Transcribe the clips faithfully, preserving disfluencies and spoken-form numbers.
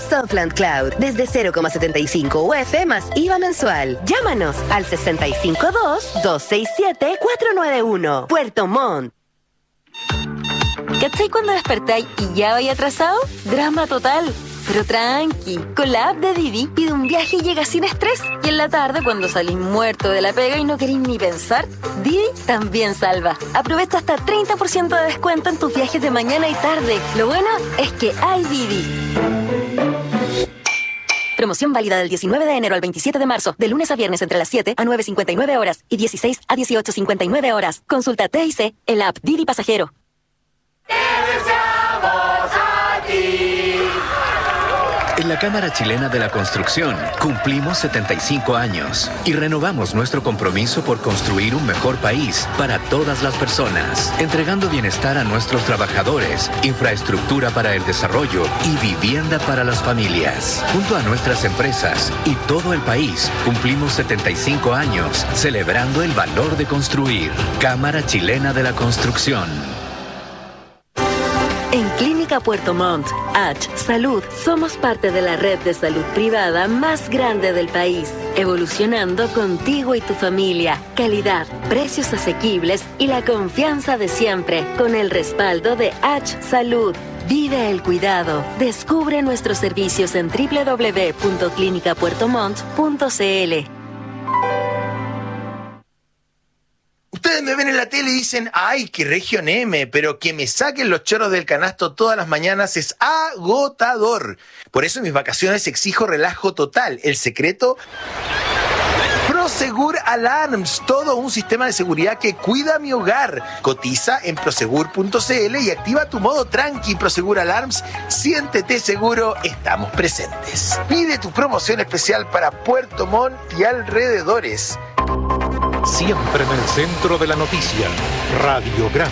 Softland Cloud desde cero coma setenta y cinco U F más I V A mensual. Llámanos al sesenta y cinco dos, dos seis siete, cuatro nueve uno. Puerto Montt. ¿Cachai cuando despertáis y ya vais atrasado? Drama total. Pero tranqui, con la app de Didi pide un viaje y llega sin estrés. Y en la tarde, cuando salís muerto de la pega y no queréis ni pensar, Didi también salva. Aprovecha hasta treinta por ciento de descuento en tus viajes de mañana y tarde. Lo bueno es que hay Didi. Promoción válida del diecinueve de enero al veintisiete de marzo, de lunes a viernes entre las siete a nueve cincuenta y nueve horas y dieciséis a dieciocho cincuenta y nueve horas. Consulta T I C en la app Didi Pasajero. ¡Te deseamos a ti! En la Cámara Chilena de la Construcción cumplimos setenta y cinco años y renovamos nuestro compromiso por construir un mejor país para todas las personas, entregando bienestar a nuestros trabajadores, infraestructura para el desarrollo y vivienda para las familias. Junto a nuestras empresas y todo el país, cumplimos setenta y cinco años celebrando el valor de construir. Cámara Chilena de la Construcción. En Clínica Puerto Montt, H Salud, somos parte de la red de salud privada más grande del país, evolucionando contigo y tu familia. Calidad, precios asequibles y la confianza de siempre, con el respaldo de H Salud. Vive el cuidado. Descubre nuestros servicios en doble u doble u doble u punto clínica puerto montt punto c l. Ustedes me ven en la tele y dicen, ay, qué región M, pero que me saquen los chorros del canasto todas las mañanas es agotador. Por eso en mis vacaciones exijo relajo total. El secreto, Prosegur Alarms, todo un sistema de seguridad que cuida mi hogar. Cotiza en prosegur punto c l y activa tu modo tranqui. Prosegur Alarms, siéntete seguro, estamos presentes. Pide tu promoción especial para Puerto Montt y alrededores. Siempre en el centro de la noticia, Radiograma.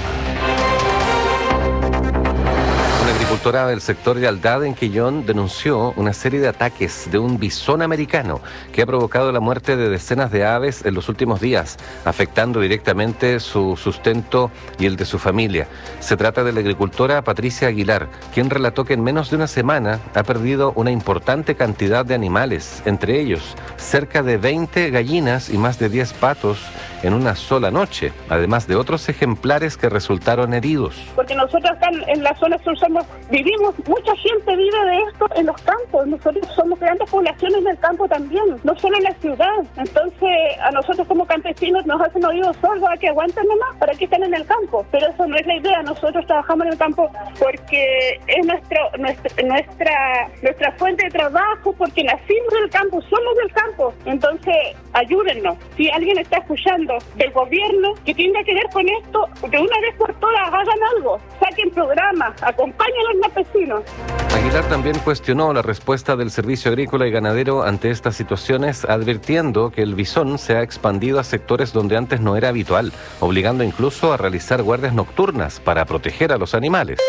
Una agricultora del sector de Aldad en Quillón denunció una serie de ataques de un bisón americano que ha provocado la muerte de decenas de aves en los últimos días, afectando directamente su sustento y el de su familia. Se trata de la agricultora Patricia Aguilar, quien relató que en menos de una semana ha perdido una importante cantidad de animales, entre ellos cerca de veinte gallinas y más de diez patos en una sola noche, además de otros ejemplares que resultaron heridos. Porque nosotros acá en la zona sur somos, vivimos, mucha gente vive de esto en los campos, nosotros somos grandes poblaciones en el campo también, no solo en la ciudad. Entonces a nosotros como campesinos nos hacen oídos sordos a que aguanten nomás, para que estén en el campo, pero eso no es la idea. Nosotros trabajamos en el campo porque es nuestro, nuestra, nuestra, nuestra fuente de trabajo, porque nacimos del campo, somos del campo. Entonces ayúdennos, si alguien está escuchando del gobierno que tiene que ver con esto, de una vez por todas hagan algo, saquen programas, acompañen a los campesinos. Aguilar también cuestionó la respuesta del Servicio Agrícola y Ganadero ante estas situaciones, advirtiendo que el bisón se ha expandido a sectores donde antes no era habitual, obligando incluso a realizar guardias nocturnas para proteger a los animales.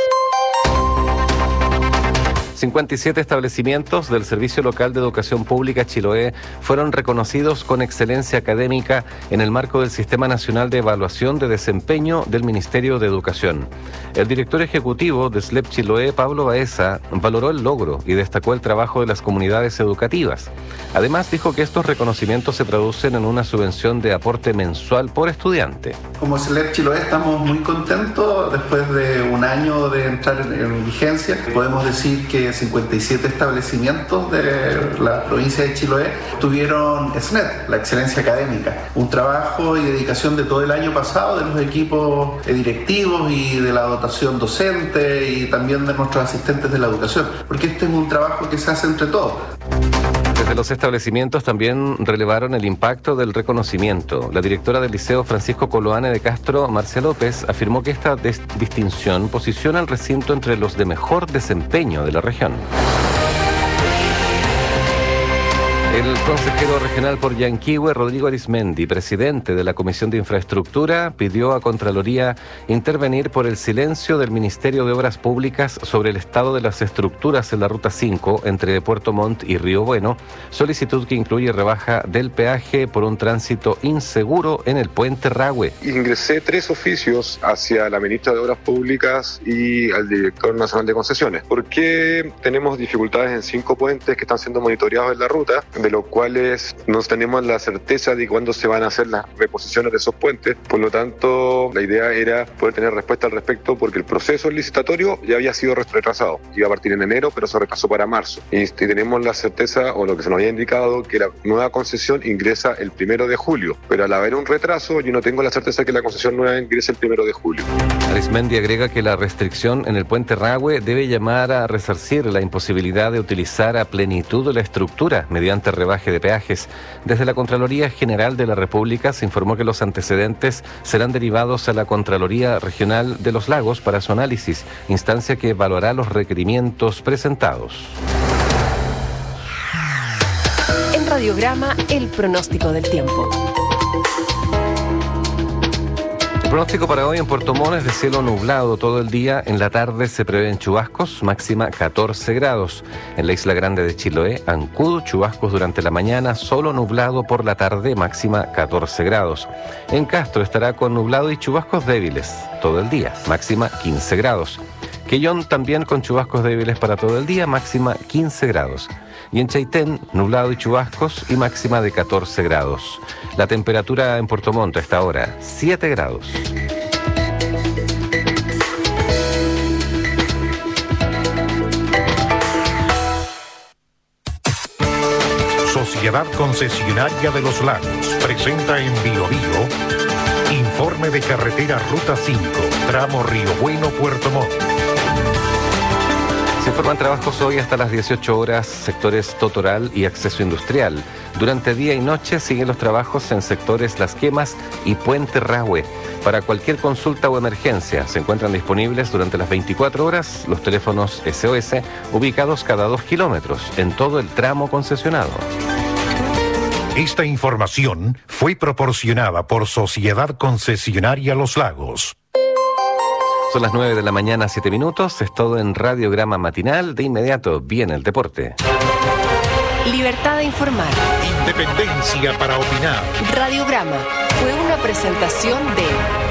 cincuenta y siete establecimientos del Servicio Local de Educación Pública Chiloé fueron reconocidos con excelencia académica en el marco del Sistema Nacional de Evaluación de Desempeño del Ministerio de Educación. El director ejecutivo de S L E P Chiloé, Pablo Baeza, valoró el logro y destacó el trabajo de las comunidades educativas. Además, dijo que estos reconocimientos se traducen en una subvención de aporte mensual por estudiante. Como S L E P Chiloé estamos muy contentos. Después de un año de entrar en vigencia, podemos decir que cincuenta y siete establecimientos de la provincia de Chiloé tuvieron S N E T, la excelencia académica. Un trabajo y dedicación de todo el año pasado de los equipos directivos y de la dotación docente y también de nuestros asistentes de la educación, porque este es un trabajo que se hace entre todos. Desde los establecimientos también relevaron el impacto del reconocimiento. La directora del Liceo Francisco Coloane de Castro, Marcia López, afirmó que esta distinción posiciona al recinto entre los de mejor desempeño de la región. El consejero regional por Yanquihue, Rodrigo Arismendi, presidente de la Comisión de Infraestructura, pidió a Contraloría intervenir por el silencio del Ministerio de Obras Públicas sobre el estado de las estructuras en la Ruta cinco entre Puerto Montt y Río Bueno, solicitud que incluye rebaja del peaje por un tránsito inseguro en el puente Rahue. Ingresé tres oficios hacia la ministra de Obras Públicas y al director nacional de concesiones, porque tenemos dificultades en cinco puentes que están siendo monitoreados en la ruta, de los cuales no tenemos la certeza de cuándo se van a hacer las reposiciones de esos puentes. Por lo tanto, la idea era poder tener respuesta al respecto, porque el proceso licitatorio ya había sido retrasado. Iba a partir en enero, pero se retrasó para marzo. Y tenemos la certeza, o lo que se nos había indicado, que la nueva concesión ingresa el primero de julio. Pero al haber un retraso, yo no tengo la certeza de que la concesión nueva ingrese el primero de julio. Arismendi agrega que la restricción en el puente Rahue debe llamar a resarcir la imposibilidad de utilizar a plenitud la estructura mediante rebaje de peajes. Desde la Contraloría General de la República se informó que los antecedentes serán derivados a la Contraloría Regional de los Lagos para su análisis, instancia que evaluará los requerimientos presentados. En Radiograma, el pronóstico del tiempo. El pronóstico para hoy en Puerto Montt es de cielo nublado todo el día. En la tarde se prevén chubascos, máxima catorce grados. En la isla grande de Chiloé, Ancud, chubascos durante la mañana, solo nublado por la tarde, máxima catorce grados. En Castro estará con nublado y chubascos débiles todo el día, máxima quince grados. Quellón también con chubascos débiles para todo el día, máxima quince grados. Y en Chaitén, nublado y chubascos y máxima de catorce grados. La temperatura en Puerto Montt a esta hora, siete grados. Sociedad Concesionaria de los Lagos presenta en Bio Bio informe de carretera Ruta cinco, tramo Río Bueno, Puerto Montt. Se informan trabajos hoy hasta las dieciocho horas, sectores Totoral y acceso industrial. Durante día y noche siguen los trabajos en sectores Las Quemas y Puente Rahue. Para cualquier consulta o emergencia se encuentran disponibles durante las veinticuatro horas los teléfonos S O S ubicados cada dos kilómetros en todo el tramo concesionado. Esta información fue proporcionada por Sociedad Concesionaria Los Lagos. Son las nueve de la mañana, siete minutos. Es todo en Radiograma Matinal. De inmediato viene el deporte. Libertad de informar. Independencia para opinar. Radiograma fue una presentación de...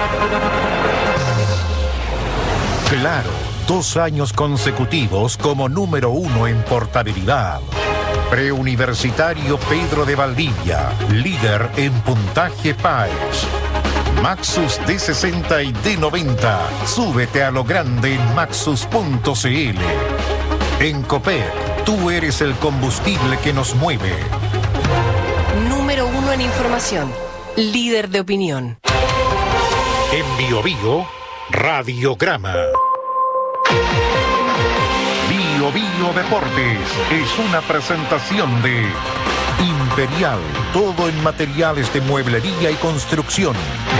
Claro, dos años consecutivos como número uno en portabilidad. Preuniversitario Pedro de Valdivia, líder en puntaje P A E S. Maxus D sesenta y D noventa. Súbete a lo grande en maxus punto c l. En Copec, tú eres el combustible que nos mueve. Número uno en información. Líder de opinión. En Bio Bio, Radiograma. Bio Bio Deportes es una presentación de Imperial, todo en materiales de mueblería y construcción.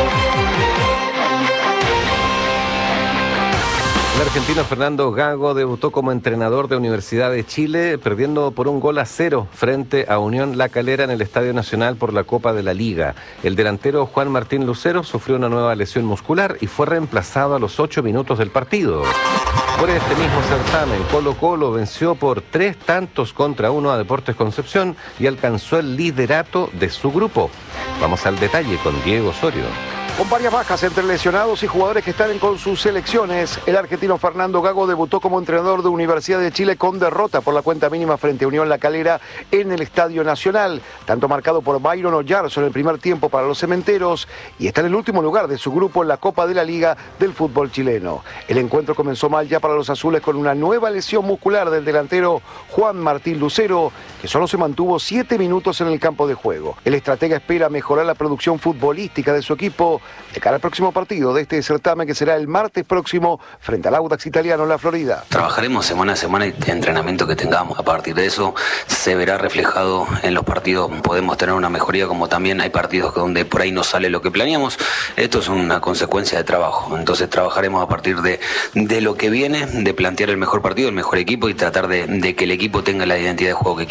El argentino Fernando Gago debutó como entrenador de Universidad de Chile, perdiendo por un gol a cero frente a Unión La Calera en el Estadio Nacional por la Copa de la Liga. El delantero Juan Martín Lucero sufrió una nueva lesión muscular y fue reemplazado a los ocho minutos del partido. Por este mismo certamen, Colo Colo venció por tres tantos contra uno a Deportes Concepción y alcanzó el liderato de su grupo. Vamos al detalle con Diego Osorio. Con varias bajas entre lesionados y jugadores que están con sus selecciones, el argentino Fernando Gago debutó como entrenador de Universidad de Chile con derrota por la cuenta mínima frente a Unión La Calera en el Estadio Nacional, tanto marcado por Byron Oyarzo en el primer tiempo para los cementeros y está en el último lugar de su grupo en la Copa de la Liga del fútbol chileno. El encuentro comenzó mal ya para los azules con una nueva lesión muscular del delantero Juan Martín Lucero, que solo se mantuvo siete minutos en el campo de juego. El estratega espera mejorar la producción futbolística de su equipo de cara al próximo partido de este certamen que será el martes próximo frente al Audax Italiano en la Florida. Trabajaremos semana a semana el entrenamiento que tengamos. A partir de eso se verá reflejado en los partidos. Podemos tener una mejoría, como también hay partidos donde por ahí no sale lo que planeamos. Esto es una consecuencia de trabajo. Entonces trabajaremos a partir de, de lo que viene, de plantear el mejor partido, el mejor equipo y tratar de, de que el equipo tenga la identidad de juego que quiero.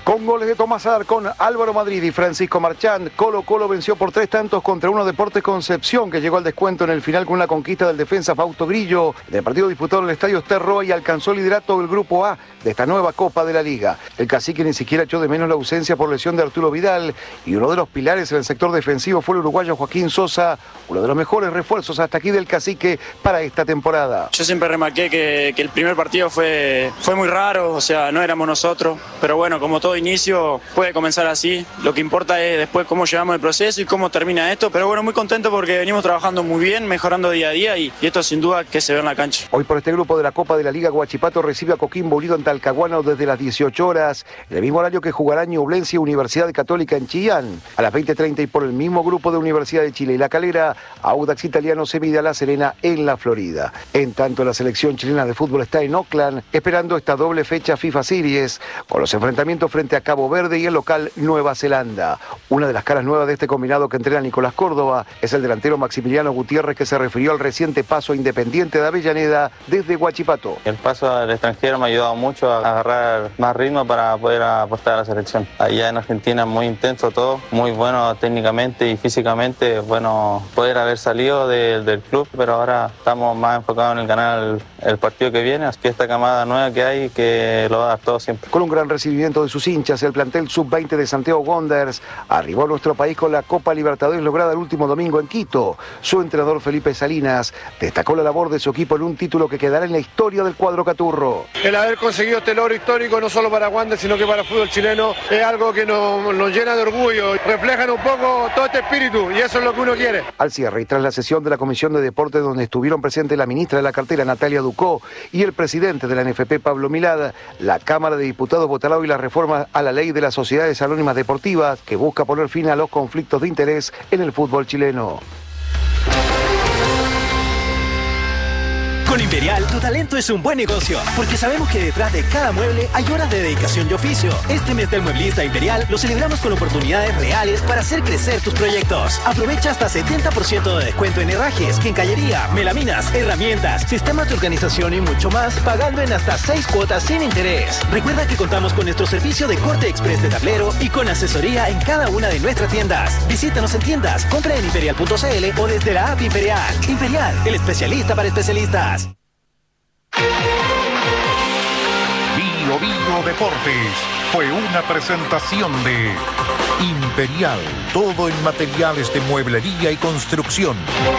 Con goles de Tomás Alarcón, Álvaro Madrid y Francisco Marchand, Colo Colo venció por tres tantos contra uno Deportes Concepción, que llegó al descuento en el final con una conquista del defensa Fausto Grillo. En el partido disputado en el Estadio Esterroa y alcanzó el liderato del Grupo A de esta nueva Copa de la Liga. El cacique ni siquiera echó de menos la ausencia por lesión de Arturo Vidal, y uno de los pilares en el sector defensivo fue el uruguayo Joaquín Sosa, uno de los mejores refuerzos hasta aquí del cacique para esta temporada. Yo siempre remarqué que, que el primer partido fue, fue muy raro, o sea, no éramos nosotros, pero bueno, como todo inicio puede comenzar así. Lo que importa es después cómo llevamos el proceso y cómo termina esto, pero bueno, muy contento porque venimos trabajando muy bien, mejorando día a día y, y esto sin duda que se ve en la cancha. Hoy por este grupo de la Copa de la Liga, Huachipato recibe a Coquimbo Unido en Talcahuano desde las dieciocho horas, en el mismo horario que jugará Ñublense y Universidad Católica en Chillán. A las veinte treinta y por el mismo grupo de Universidad de Chile y La Calera, Audax Italiano se mide a La Serena en la Florida. En tanto, la selección chilena de fútbol está en Oakland esperando esta doble fecha FIFA Series con los enfrentamientos frente a Cabo Verde y el local Nueva Zelanda. Una de las caras nuevas de este combinado que entrena Nicolás Córdoba es el delantero Maximiliano Gutiérrez, que se refirió al reciente paso Independiente de Avellaneda desde Huachipato. El paso al extranjero me ha ayudado mucho a agarrar más ritmo para poder apostar a la selección. Allá en Argentina muy intenso todo, muy bueno técnicamente y físicamente, bueno poder haber salido de, del club, pero ahora estamos más enfocados en el ganar el, el partido que viene, así que esta camada nueva que hay, que lo va a dar todo siempre. Con un gran recibimiento de sus hinchas, el plantel sub veinte de Santiago Wanderers arribó a nuestro país con la Copa Libertadores lograda el último domingo en Quito. Su entrenador Felipe Salinas destacó la labor de su equipo en un título que quedará en la historia del cuadro caturro. El haber conseguido este logro histórico no solo para Wanderers, sino que para el fútbol chileno, es algo que nos, nos llena de orgullo. Reflejan un poco todo este espíritu y eso es lo que uno quiere. Al cierre y tras la sesión de la Comisión de Deportes, donde estuvieron presentes la ministra de la cartera Natalia Ducó y el presidente de la N F P Pablo Milad, la Cámara de Diputados votará hoy la reforma a la ley de las sociedades anónimas deportivas que busca poner fin a los conflictos de interés en el fútbol chileno. Con Imperial, tu talento es un buen negocio, porque sabemos que detrás de cada mueble hay horas de dedicación y oficio. Este mes del mueblista Imperial lo celebramos con oportunidades reales para hacer crecer tus proyectos. Aprovecha hasta setenta por ciento de descuento en herrajes, quincallería, melaminas, herramientas, sistemas de organización y mucho más, pagando en hasta seis cuotas sin interés. Recuerda que contamos con nuestro servicio de corte express de tablero y con asesoría en cada una de nuestras tiendas. Visítanos en tiendas, compra en imperial punto c l o desde la app Imperial. Imperial, el especialista para especialistas. Bio Bio Deportes fue una presentación de Imperial, todo en materiales de mueblería y construcción.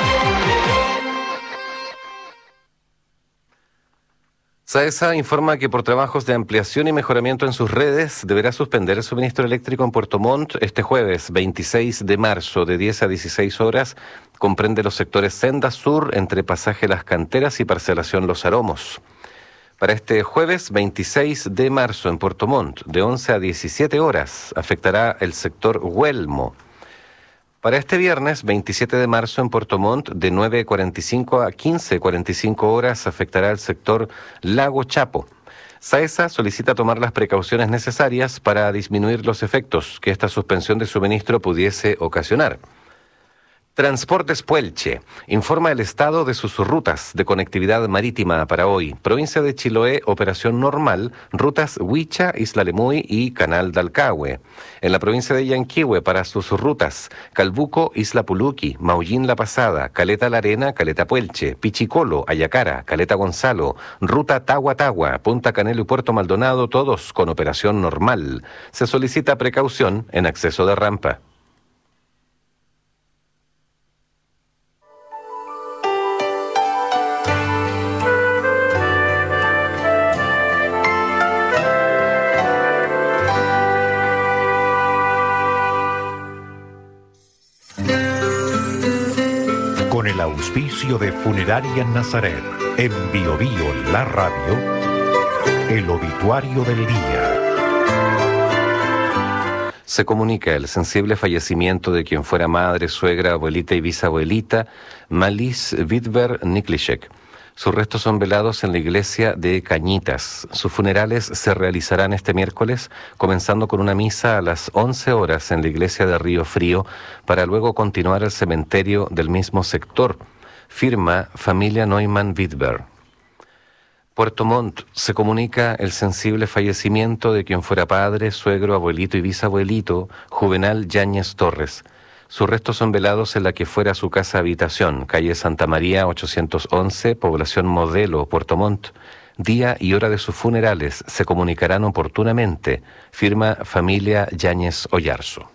SAESA informa que por trabajos de ampliación y mejoramiento en sus redes deberá suspender el suministro eléctrico en Puerto Montt este jueves veintiséis de marzo de diez a dieciséis horas. Comprende los sectores Senda Sur entre Pasaje Las Canteras y Parcelación Los Aromos. Para este jueves veintiséis de marzo en Puerto Montt, de once a diecisiete horas, afectará el sector Huelmo. Para este viernes veintisiete de marzo en Puerto Montt, de nueve cuarenta y cinco a quince cuarenta y cinco horas, afectará el sector Lago Chapo. SAESA solicita tomar las precauciones necesarias para disminuir los efectos que esta suspensión de suministro pudiese ocasionar. Transportes Puelche informa el estado de sus rutas de conectividad marítima para hoy. Provincia de Chiloé, operación normal, rutas Huicha, Isla Lemuy y Canal Dalcahue. En la provincia de Yanquihue, para sus rutas Calbuco, Isla Puluqui, Maullín La Pasada, Caleta La Arena, Caleta Puelche, Pichicolo, Ayacara, Caleta Gonzalo, ruta Tagua Tagua, Punta Canelo y Puerto Maldonado, todos con operación normal. Se solicita precaución en acceso de rampa. Con el auspicio de Funeraria Nazaret, en Bio Bio La Radio, el obituario del día. Se comunica el sensible fallecimiento de quien fuera madre, suegra, abuelita y bisabuelita, Malis Vidver Niklishek. Sus restos son velados en la iglesia de Cañitas. Sus funerales se realizarán este miércoles, comenzando con una misa a las once horas en la iglesia de Río Frío, para luego continuar al cementerio del mismo sector. Firma Familia Neumann Vidver. Puerto Montt se comunica el sensible fallecimiento de quien fuera padre, suegro, abuelito y bisabuelito, Juvenal Yáñez Torres. Sus restos son velados en la que fuera su casa habitación, calle Santa María ochocientos once, población Modelo, Puerto Montt. Día y hora de sus funerales se comunicarán oportunamente. Firma familia Yáñez Oyarzo.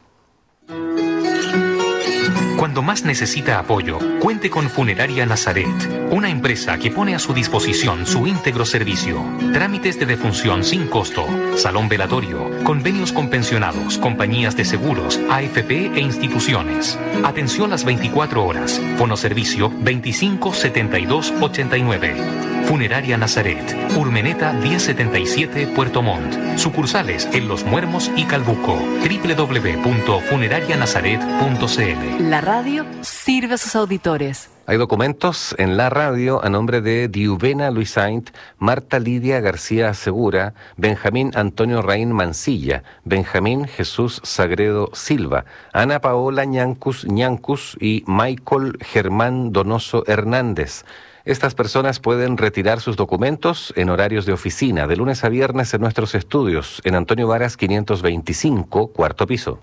Cuando más necesita apoyo, cuente con Funeraria Nazaret, una empresa que pone a su disposición su íntegro servicio. Trámites de defunción sin costo, salón velatorio, convenios con pensionados, compañías de seguros, A F P e instituciones. Atención las veinticuatro horas. Fonoservicio veinticinco setenta y dos ochenta y nueve. Funeraria Nazaret, Urmeneta diez setenta y siete, Puerto Montt. Sucursales en Los Muermos y Calbuco. doble u doble u doble u punto funeraria nazaret punto c l. La radio sirve a sus auditores. Hay documentos en la radio a nombre de Diuvena Luis Saint, Marta Lidia García Segura, Benjamín Antonio Raín Mancilla, Benjamín Jesús Sagredo Silva, Ana Paola Ñancus Ñancus y Michael Germán Donoso Hernández. Estas personas pueden retirar sus documentos en horarios de oficina, de lunes a viernes en nuestros estudios, en Antonio Varas quinientos veinticinco, cuarto piso.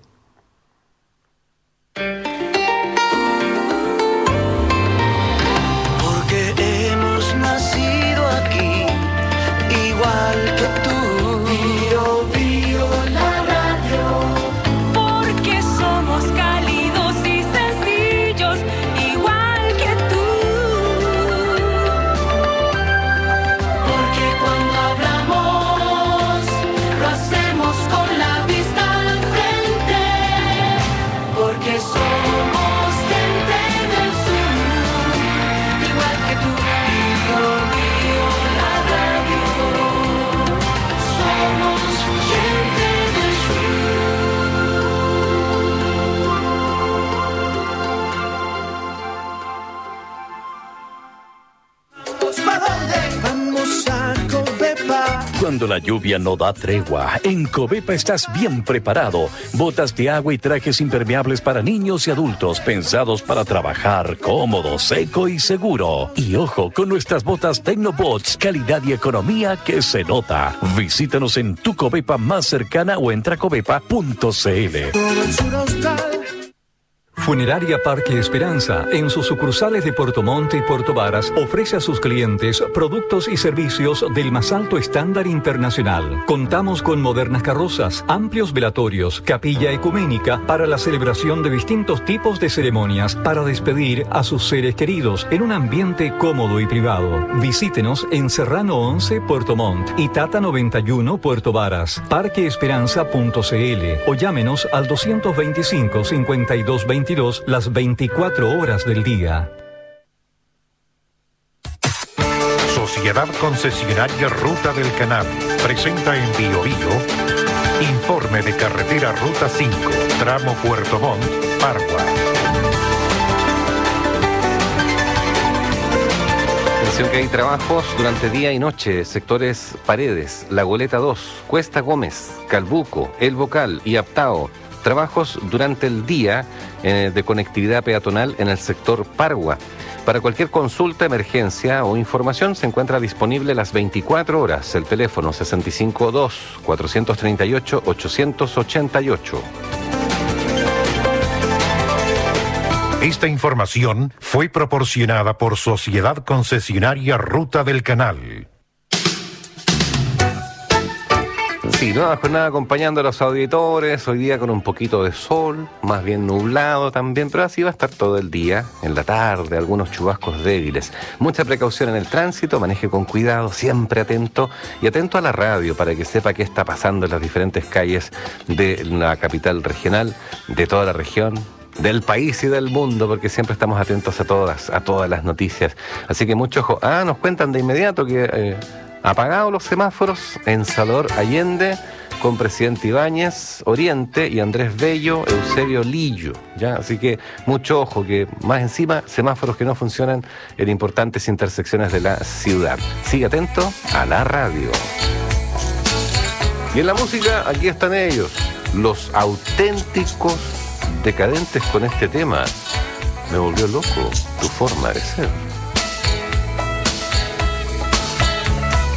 Porque hemos nacido aquí, igual que tú. Bio, bio, la radio. Porque somos cálidos y sencillos, igual que tú. Porque cuando hablamos, lo hacemos con la vista al frente. Porque somos gente del sur, igual que tú. Bio, bio, la radio. Somos gente del sur. ¿Para dónde? Vamos a Covepa. Cuando la lluvia no da tregua, en Covepa estás bien preparado. Botas de agua y trajes impermeables para niños y adultos, pensados para trabajar cómodo, seco y seguro. Y ojo, con nuestras botas Tecnobots, calidad y economía que se nota. Visítanos en tu Covepa más cercana o entra a covepa punto c l. Todo el sur austral. Funeraria Parque Esperanza, en sus sucursales de Puerto Montt y Puerto Varas, ofrece a sus clientes productos y servicios del más alto estándar internacional. Contamos con modernas carrozas, amplios velatorios, capilla ecuménica para la celebración de distintos tipos de ceremonias para despedir a sus seres queridos en un ambiente cómodo y privado. Visítenos en Serrano once, Puerto Montt y Tata noventa y uno, Puerto Varas, parque esperanza punto c l o llámenos al doscientos veinticinco, cincuenta y dos veintidós las veinticuatro horas del día. Sociedad Concesionaria Ruta del Canal presenta en Bio Bio informe de carretera Ruta cinco, tramo Puerto Montt, Pargua. Atención que hay trabajos durante día y noche, sectores Paredes, La Goleta dos, Cuesta Gómez, Calbuco, El Bocal y Aptao. Trabajos durante el día eh, de conectividad peatonal en el sector Pargua. Para cualquier consulta, emergencia o información se encuentra disponible las veinticuatro horas. El teléfono sesenta y cinco dos, cuatrocientos treinta y ocho, ochocientos ochenta y ocho. Esta información fue proporcionada por Sociedad Concesionaria Ruta del Canal. Sí, nueva jornada acompañando a los auditores, hoy día con un poquito de sol, más bien nublado también, pero así va a estar todo el día, en la tarde, algunos chubascos débiles. Mucha precaución en el tránsito, maneje con cuidado, siempre atento y atento a la radio para que sepa qué está pasando en las diferentes calles de la capital regional, de toda la región, del país y del mundo, porque siempre estamos atentos a todas, a todas las noticias. Así que mucho ojo. Ah, nos cuentan de inmediato que... Eh, apagados los semáforos en Salvador Allende con Presidente Ibáñez, Oriente y Andrés Bello, Eusebio Lillo, ¿ya? Así que mucho ojo, que más encima semáforos que no funcionan en importantes intersecciones de la ciudad. Sigue atento a la radio. Y en la música, aquí están ellos, los auténticos decadentes con este tema. Me volvió loco tu forma de ser.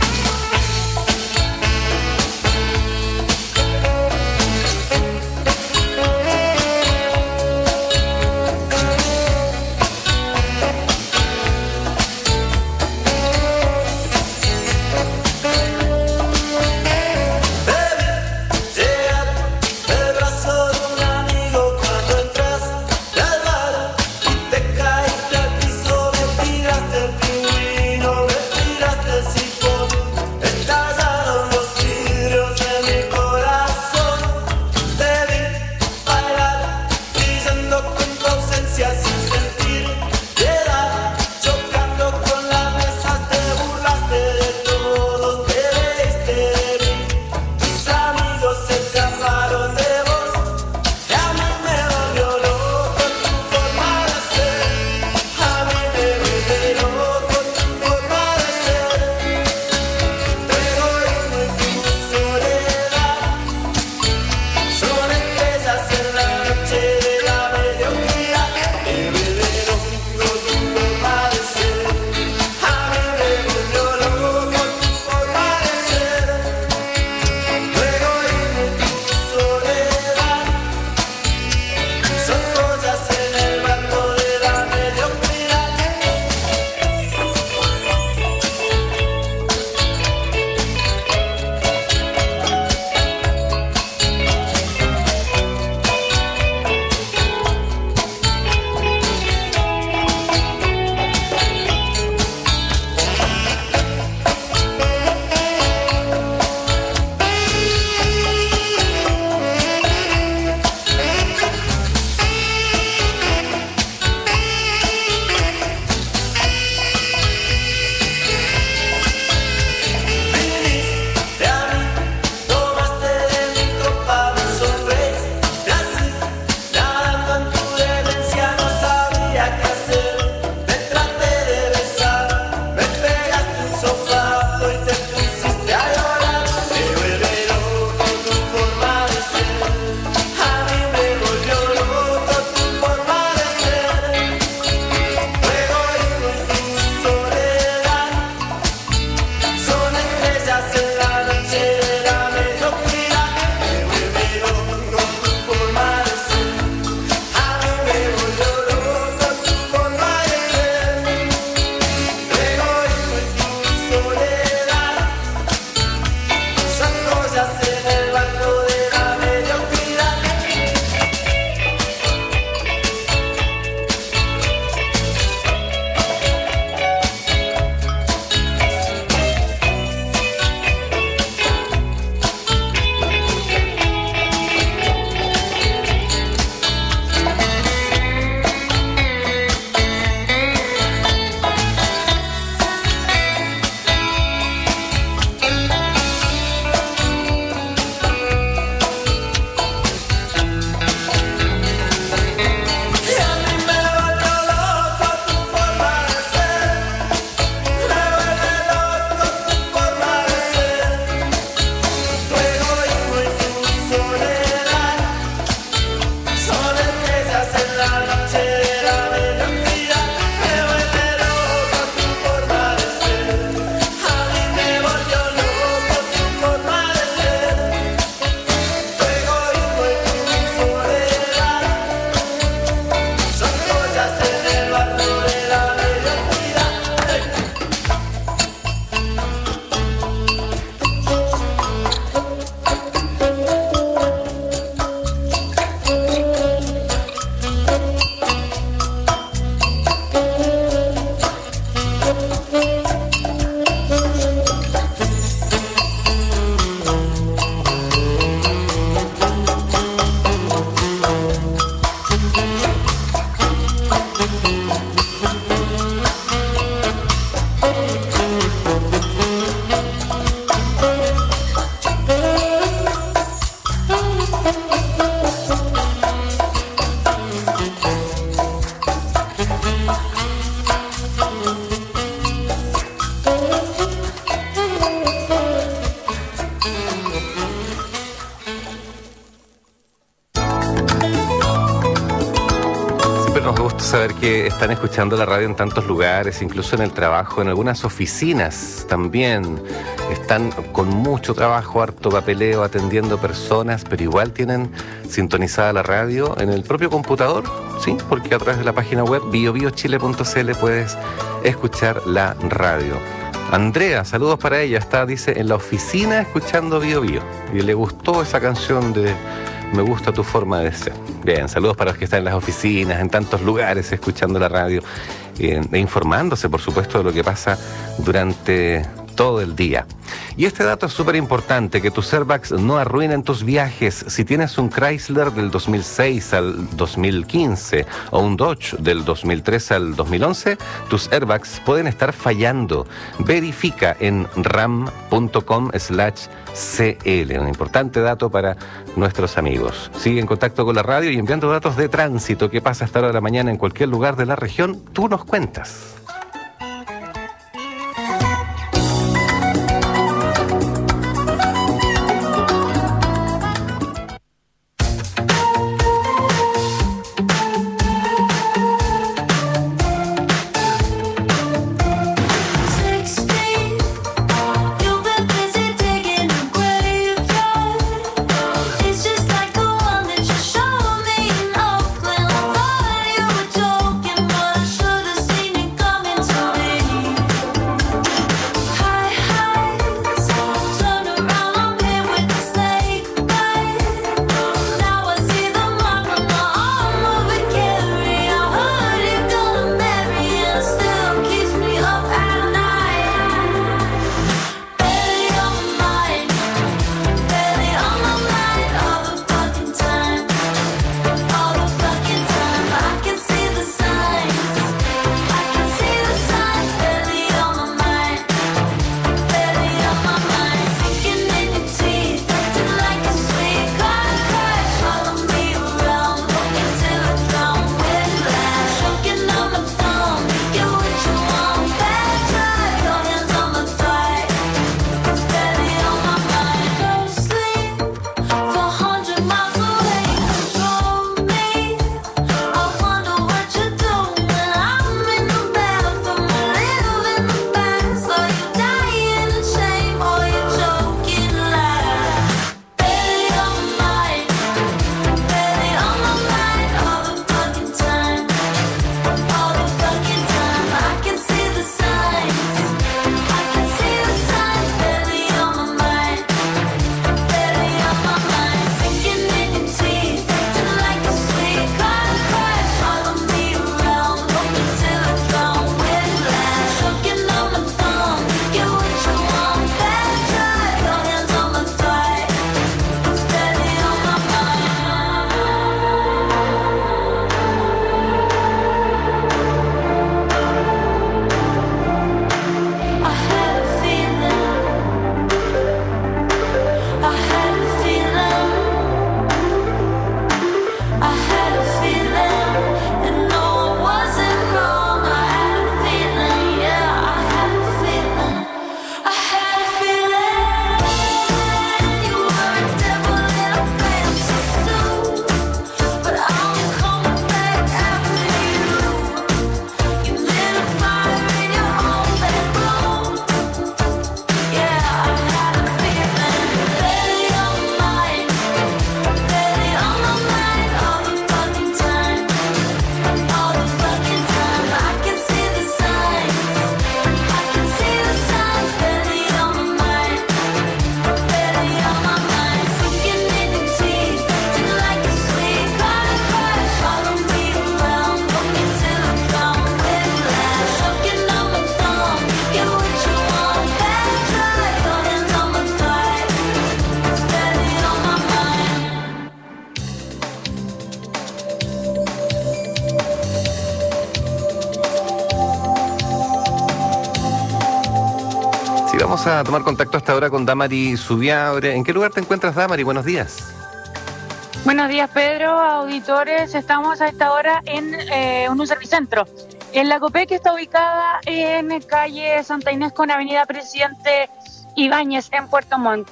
gusto saber que están escuchando la radio en tantos lugares, incluso en el trabajo, en algunas oficinas también. Están con mucho trabajo, harto papeleo, atendiendo personas, pero igual tienen sintonizada la radio en el propio computador, sí, porque a través de la página web bio bio chile punto c l puedes escuchar la radio. Andrea, saludos para ella, está, dice, en la oficina escuchando Bio Bio, y le gustó esa canción de Me gusta tu forma de ser. Bien, saludos para los que están en las oficinas, en tantos lugares escuchando la radio, eh, e informándose, por supuesto, de lo que pasa durante todo el día. Y este dato es súper importante, que tus airbags no arruinen tus viajes. Si tienes un Chrysler del dos mil seis al dos mil quince o un Dodge del dos mil tres al dos mil once, tus airbags pueden estar fallando. Verifica en ram punto com slash c l. Un importante dato para nuestros amigos. Sigue en contacto con la radio y enviando datos de tránsito. ¿Qué pasa a esta hora de la mañana en cualquier lugar de la región? Tú nos cuentas. Vamos a tomar contacto hasta ahora con Damari Zubiaure. ¿En qué lugar te encuentras, Damari? Buenos días. Buenos días, Pedro, auditores. Estamos a esta hora en eh, un servicentro. En la COPEC, que está ubicada en calle Santa Inés con avenida Presidente Ibáñez en Puerto Montt.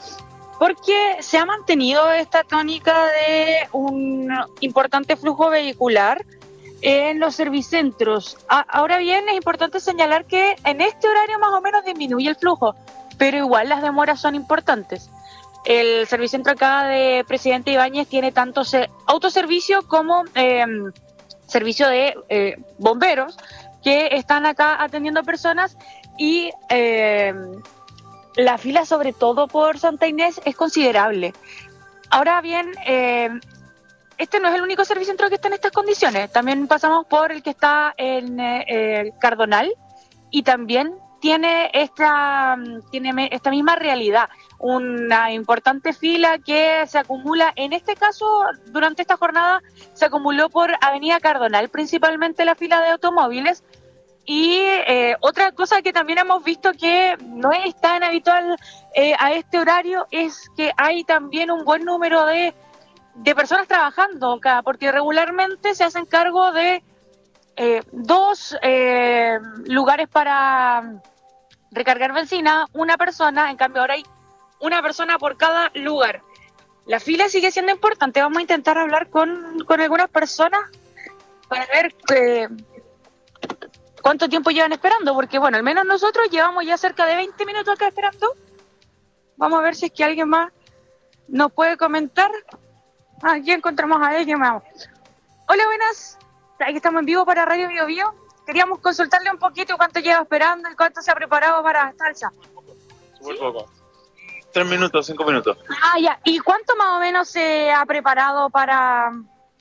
Porque se ha mantenido esta tónica de un importante flujo vehicular en los servicentros. A- ahora bien, es importante señalar que en este horario más o menos disminuye el flujo, pero igual las demoras son importantes. El servicentro acá de Presidente Ibáñez tiene tanto se- autoservicio como eh, servicio de eh, bomberos que están acá atendiendo personas y eh, la fila, sobre todo por Santa Inés, es considerable. Ahora bien, eh, este no es el único servicentro que está en estas condiciones. También pasamos por el que está en eh, el Cardonal y también tiene esta, tiene esta misma realidad. Una importante fila que se acumula, en este caso, durante esta jornada, se acumuló por Avenida Cardonal, principalmente la fila de automóviles. Y eh, otra cosa que también hemos visto que no es tan habitual eh, a este horario es que hay también un buen número de, de personas trabajando acá, porque regularmente se hacen cargo de eh, dos eh, lugares para recargar benzina, una persona, en cambio ahora hay una persona por cada lugar. La fila sigue siendo importante, vamos a intentar hablar con, con algunas personas para ver eh, cuánto tiempo llevan esperando, porque bueno, al menos nosotros llevamos ya cerca de veinte minutos acá esperando. Vamos a ver si es que alguien más nos puede comentar. Ah, aquí encontramos a alguien más. Hola, buenas. Aquí estamos en vivo para Radio Bio Bio. Queríamos consultarle un poquito cuánto lleva esperando y cuánto se ha preparado para esta alza. Muy poco. Tres minutos, cinco minutos. Ah, ya. ¿Y cuánto más o menos se ha preparado para,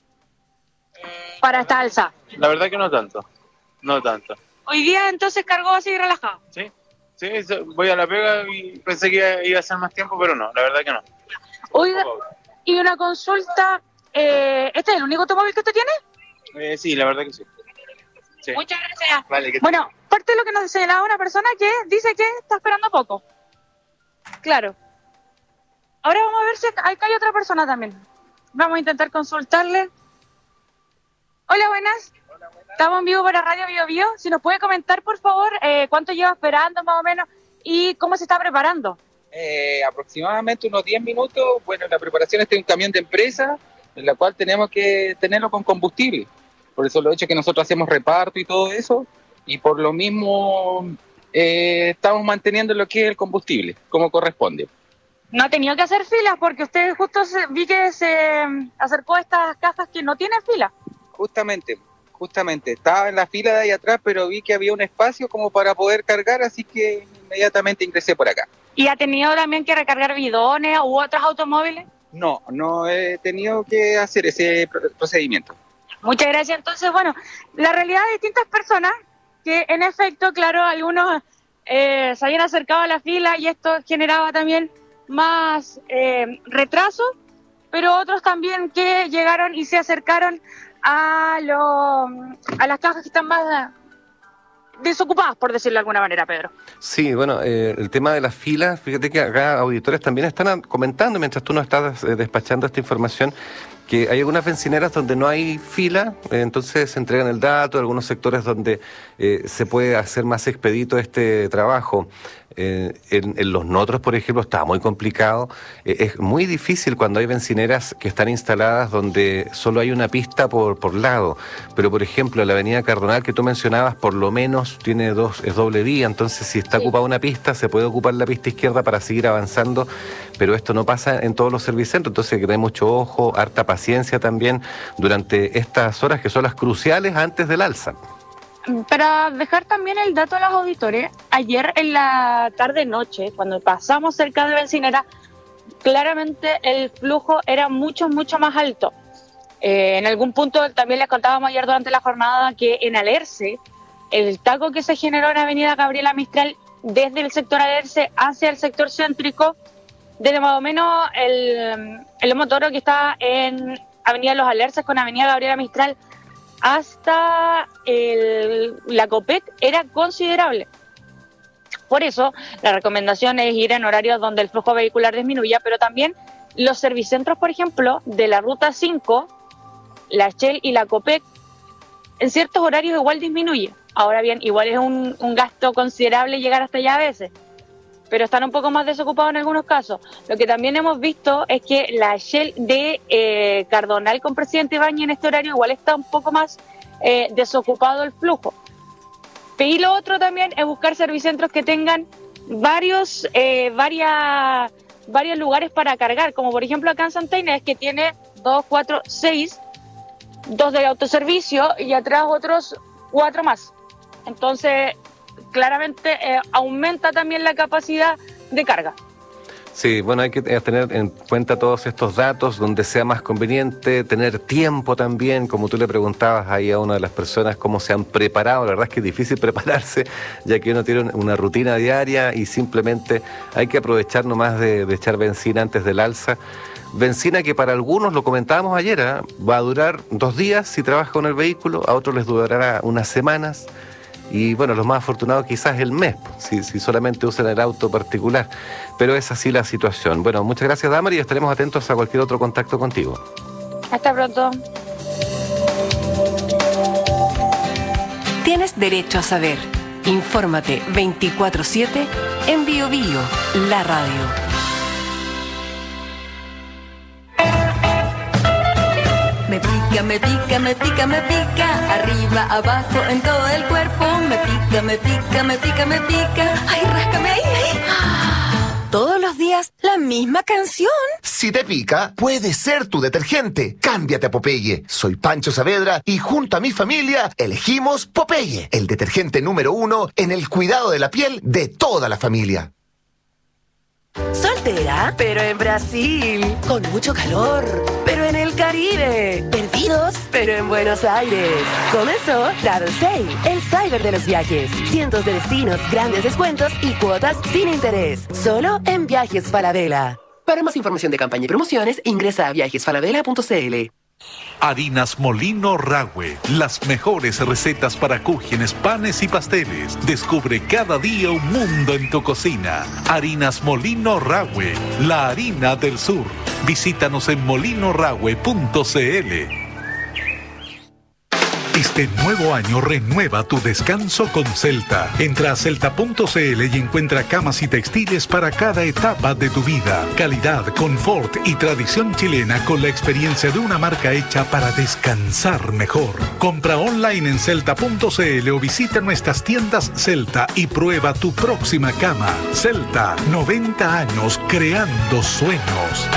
para esta alza? La verdad que no tanto. No tanto. Hoy día entonces cargó así relajado. Sí, sí, so- voy a la pega y pensé que iba- iba a ser más tiempo, pero no, la verdad que no. Oiga, y una consulta, eh, ¿este es el único automóvil que usted tiene? Eh, sí, la verdad que sí. Sí. Muchas gracias. Vale, que Bueno, parte de lo que nos señalaba una persona que dice que está esperando poco. Claro. Ahora vamos a ver si acá acá hay otra persona también. Vamos a intentar consultarle. Hola, buenas. Estamos en vivo para Radio Bio Bio. Si nos puede comentar, por favor, eh, cuánto lleva esperando más o menos y cómo se está preparando. Eh, aproximadamente unos diez minutos. Bueno, la preparación es de un camión de empresa, en la cual tenemos que tenerlo con combustible. Por eso lo hecho que nosotros hacemos reparto y todo eso, y por lo mismo eh, estamos manteniendo lo que es el combustible, como corresponde. No ha tenido que hacer filas porque usted justo se- vi que se mm, acercó a estas cajas que no tienen fila. Justamente, justamente, estaba en la fila de ahí atrás, pero vi que había un espacio como para poder cargar, así que inmediatamente ingresé por acá. ¿Y ha tenido también que recargar bidones u otros automóviles? No, no he tenido que hacer ese pro- procedimiento. Muchas gracias. Entonces, bueno, la realidad de distintas personas que en efecto, claro, algunos eh, se habían acercado a la fila y esto generaba también más eh, retraso, pero otros también que llegaron y se acercaron a, lo, a las cajas que están más desocupadas, por decirlo de alguna manera, Pedro. Sí, bueno, eh, el tema de las filas, fíjate que acá auditores también están a- comentando, mientras tú nos estás eh, despachando esta información, que hay algunas bencineras donde no hay fila, eh, entonces se entregan el dato, algunos sectores donde eh, se puede hacer más expedito este trabajo. Eh, en, en los Notros, por ejemplo, está muy complicado. Eh, es muy difícil cuando hay bencineras que están instaladas donde solo hay una pista por, por lado. Pero, por ejemplo, la avenida Cardonal que tú mencionabas, por lo menos tiene dos, es doble vía. Entonces, si está ocupada una pista, se puede ocupar la pista izquierda para seguir avanzando. Pero esto no pasa en todos los servicentros. Entonces, hay que tener mucho ojo, harta paciencia también durante estas horas que son las cruciales antes del alza. Para dejar también el dato a los auditores, ayer en la tarde-noche, cuando pasamos cerca de Bencinera, claramente el flujo era mucho, mucho más alto. Eh, en algún punto también les contábamos ayer durante la jornada que en Alerce, el taco que se generó en Avenida Gabriela Mistral desde el sector Alerce hacia el sector céntrico, desde más o menos el, el Motoro que está en Avenida Los Alerces con Avenida Gabriela Mistral hasta el, la Copec era considerable. Por eso, la recomendación es ir en horarios donde el flujo vehicular disminuya, pero también los servicentros, por ejemplo, de la Ruta cinco, la Shell y la Copec, en ciertos horarios igual disminuye. Ahora bien, igual es un, un gasto considerable llegar hasta allá a veces, pero están un poco más desocupados en algunos casos. Lo que también hemos visto es que la Shell de eh, Cardonal con Presidente Ibáñez en este horario igual está un poco más eh, desocupado el flujo. Y lo otro también es buscar servicentros que tengan varios, eh, varias, varios lugares para cargar, como por ejemplo acá en Santa Inés, que tiene dos, cuatro, seis, dos de autoservicio y atrás otros cuatro más. Entonces, claramente eh, aumenta también la capacidad de carga. Sí, bueno, hay que tener en cuenta todos estos datos, donde sea más conveniente, tener tiempo también, como tú le preguntabas ahí a una de las personas cómo se han preparado. La verdad es que es difícil prepararse, ya que uno tiene una rutina diaria y simplemente hay que aprovechar nomás de, de echar benzina antes del alza. Benzina que para algunos, lo comentábamos ayer, ¿eh? va a durar dos días si trabaja con el vehículo, a otros les durará unas semanas. Y bueno, los más afortunados quizás el mes, si, si solamente usan el auto particular. Pero es así la situación. Bueno, muchas gracias, Damaris, y estaremos atentos a cualquier otro contacto contigo. Hasta pronto. Tienes derecho a saber. Infórmate veinticuatro siete en Bio Bio, la radio. Me pica, me pica, me pica, me pica, arriba, abajo, en todo el cuerpo. Me pica, me pica, me pica, me pica. Ay, ráscame ahí, ahí. Todos los días la misma canción. Si te pica, puede ser tu detergente. Cámbiate a Popeye. Soy Pancho Saavedra y junto a mi familia elegimos Popeye, el detergente número uno en el cuidado de la piel de toda la familia. Soltera, pero en Brasil. Con mucho calor, pero en el Caribe. Perdidos, pero en Buenos Aires. Comenzó Travel Sale, el cyber de los viajes. Cientos de destinos, grandes descuentos y cuotas sin interés. Solo en Viajes Falabella. Para más información de campaña y promociones, ingresa a viajes falabella punto c l. Harinas Molino Rahue, las mejores recetas para cúgenes, panes y pasteles. Descubre cada día un mundo en tu cocina. Harinas Molino Rahue, la harina del sur. Visítanos en molino rahue punto c l. Este nuevo año renueva tu descanso con Celta. Entra a celta punto c l y encuentra camas y textiles para cada etapa de tu vida. Calidad, confort y tradición chilena con la experiencia de una marca hecha para descansar mejor. Compra online en celta punto c l o visita nuestras tiendas Celta y prueba tu próxima cama. Celta, noventa años creando sueños.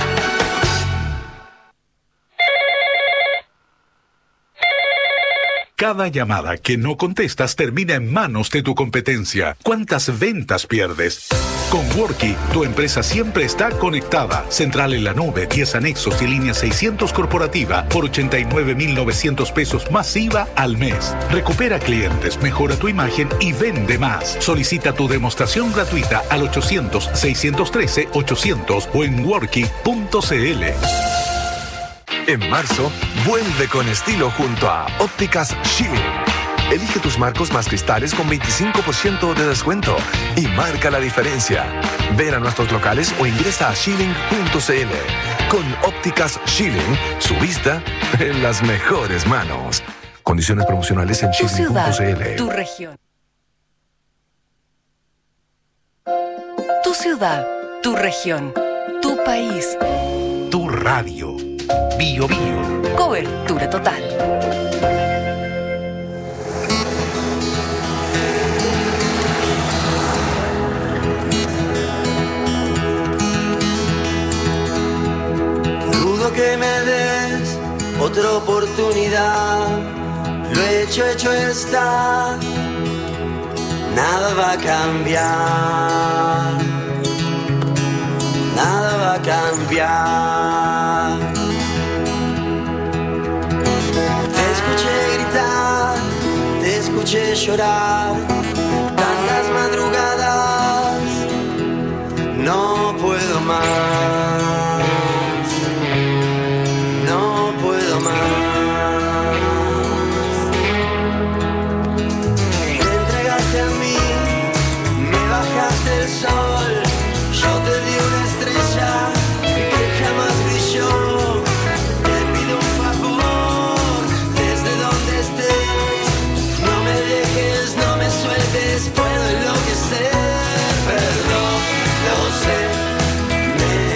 Cada llamada que no contestas termina en manos de tu competencia. ¿Cuántas ventas pierdes? Con Worky, tu empresa siempre está conectada. Central en la nube, diez anexos y línea seiscientos corporativa por ochenta y nueve mil novecientos pesos más I V A al mes. Recupera clientes, mejora tu imagen y vende más. Solicita tu demostración gratuita al ochocientos, seiscientos trece, ochocientos o en worky punto c l. En marzo, vuelve con estilo junto a Ópticas Schilling. Elige tus marcos más cristales con veinticinco por ciento de descuento y marca la diferencia. Ven a nuestros locales o ingresa a schilling punto c l. Con Ópticas Schilling, su vista en las mejores manos. Condiciones promocionales en schilling punto c l. Tu región. Tu ciudad, tu región, tu país. Tu radio. Bio Bio. Cobertura total. Dudo que me des otra oportunidad. Lo hecho, hecho está. Nada va a cambiar. Nada va a cambiar. Te escuché llorar tantas madrugadas, no puedo más, no puedo más. Te entregaste a mí, me bajaste el sol, yo te di una estrella que jamás brilló. Puedo enloquecer, perdón, lo sé, me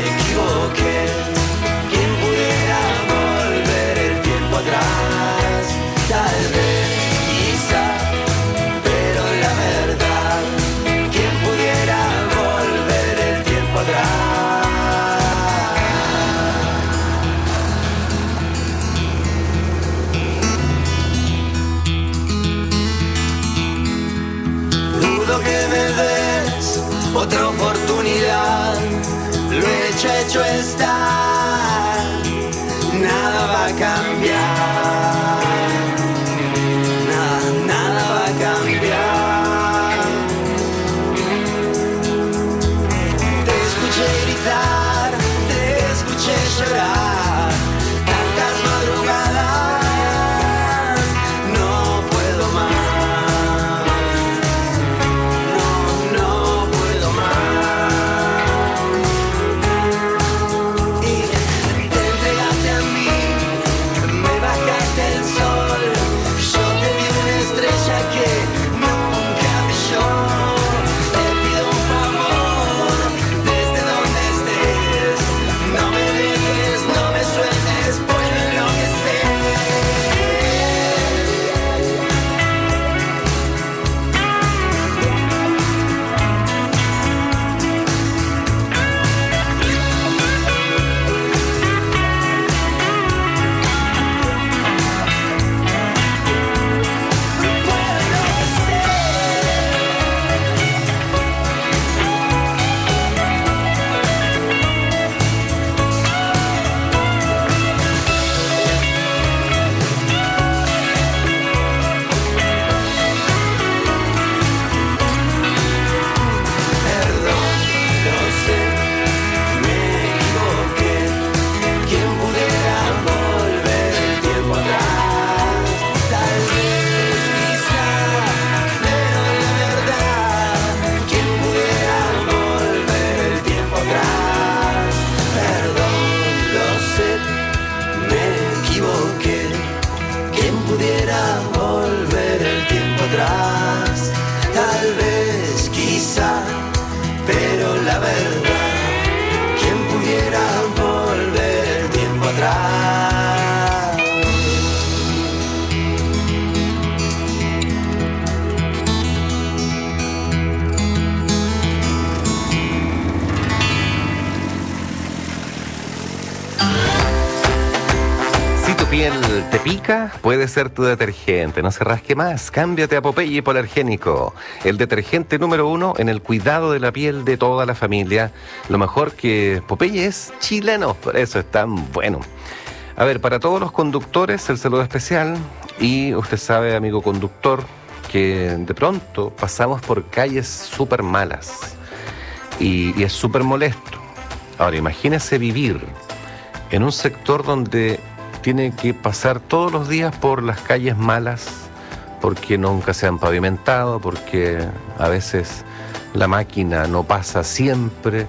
piel te pica, puede ser tu detergente. No se rasque más. Cámbiate a Popeye Polargénico, el detergente número uno en el cuidado de la piel de toda la familia. Lo mejor que Popeye es chileno, por eso es tan bueno. A ver, para todos los conductores, el saludo especial. Y usted sabe, amigo conductor, que de pronto pasamos por calles súper malas. Y, y es súper molesto. Ahora, imagínese vivir en un sector donde tiene que pasar todos los días por las calles malas, porque nunca se han pavimentado, porque a veces la máquina no pasa siempre.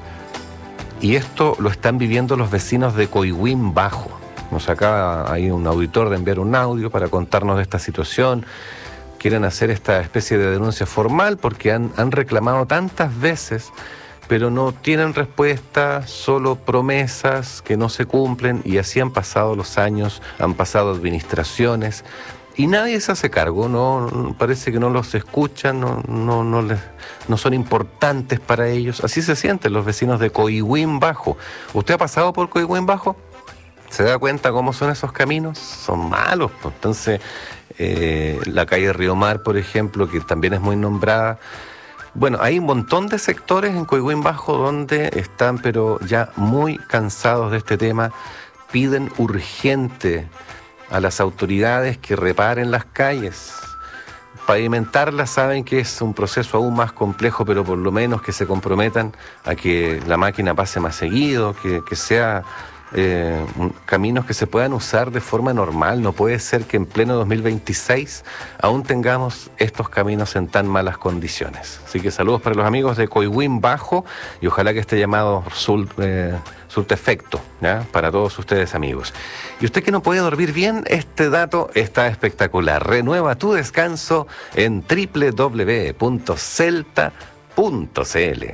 Y esto lo están viviendo los vecinos de Coihuín Bajo. Nos acaba ahí un auditor de enviar un audio para contarnos de esta situación. Quieren hacer esta especie de denuncia formal porque han, han reclamado tantas veces, pero no tienen respuesta, solo promesas que no se cumplen, y así han pasado los años, han pasado administraciones y nadie se hace cargo. No, parece que no los escuchan, no, no, no, les, no son importantes para ellos. Así se sienten los vecinos de Coihuín Bajo. ¿Usted ha pasado por Coihuín Bajo? ¿Se da cuenta cómo son esos caminos? Son malos. Entonces, eh, la calle Río Mar, por ejemplo, que también es muy nombrada. Bueno, hay un montón de sectores en Coihuín Bajo donde están, pero ya muy cansados de este tema. Piden urgente a las autoridades que reparen las calles. Pavimentarlas saben que es un proceso aún más complejo, pero por lo menos que se comprometan a que la máquina pase más seguido, que, que sea... Eh, caminos que se puedan usar de forma normal. No puede ser que en pleno dos mil veintiséis aún tengamos estos caminos en tan malas condiciones. Así que saludos para los amigos de Coihuín Bajo y ojalá que este llamado surte eh, efecto, ¿ya? Para todos ustedes, amigos. Y usted que no puede dormir bien, este dato está espectacular. Renueva tu descanso en doble u doble u doble u punto celta punto c l.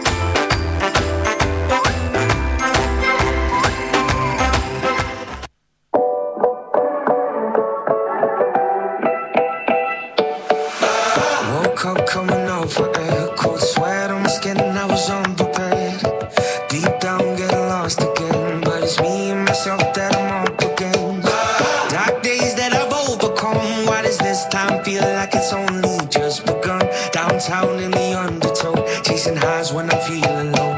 Coming over air, cold sweat on my skin, I was unprepared. Deep down, getting lost again, but it's me and myself that I'm up against. Dark days that I've overcome, why does this time feel like it's only just begun? Downtown in the undertow, chasing highs when I'm feeling low.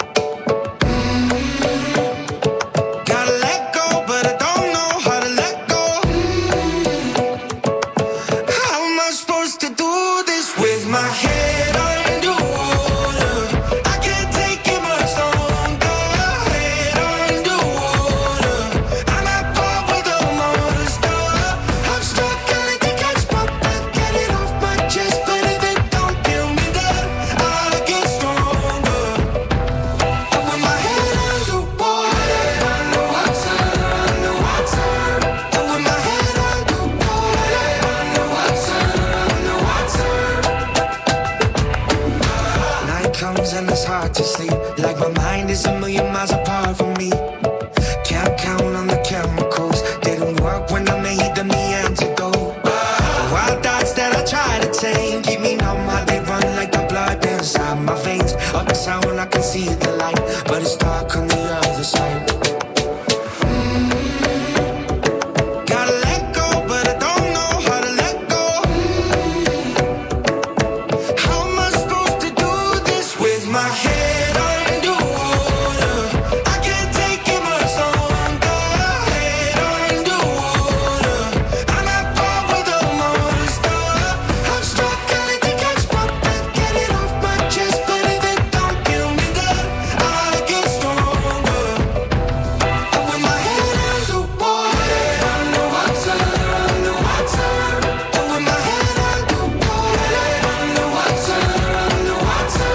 Gotta let go, but I don't know how to let go. How am I supposed to do this with my head underwater? I can't take it much longer. Head underwater, I'm at par with the monster. I'm struggling to catch my breath, get it off my chest, but if it don't kill me, then I'll get stronger. And with my head underwater, underwater, underwater, and with my head underwater, underwater, underwater. Night comes and it's hard to sleep, like my mind is a million miles apart from me. Can't count on the chemicals, didn't work when I made them the antidote. The wild thoughts that I try to tame keep me numb, how they run like the blood inside my veins. Up and sound when I can see the light, but it's dark on the other side. Gotta let go, but I don't know how to let go. How am I supposed to do this with my head underwater? I can't take it much longer. Head underwater, I'm at par with the monster. I'm struggling to catch my breath, get it off my chest, but if it don't kill me, then I'll get stronger. And with my head underwater, underwater, underwater, and with my head underwater, underwater, underwater.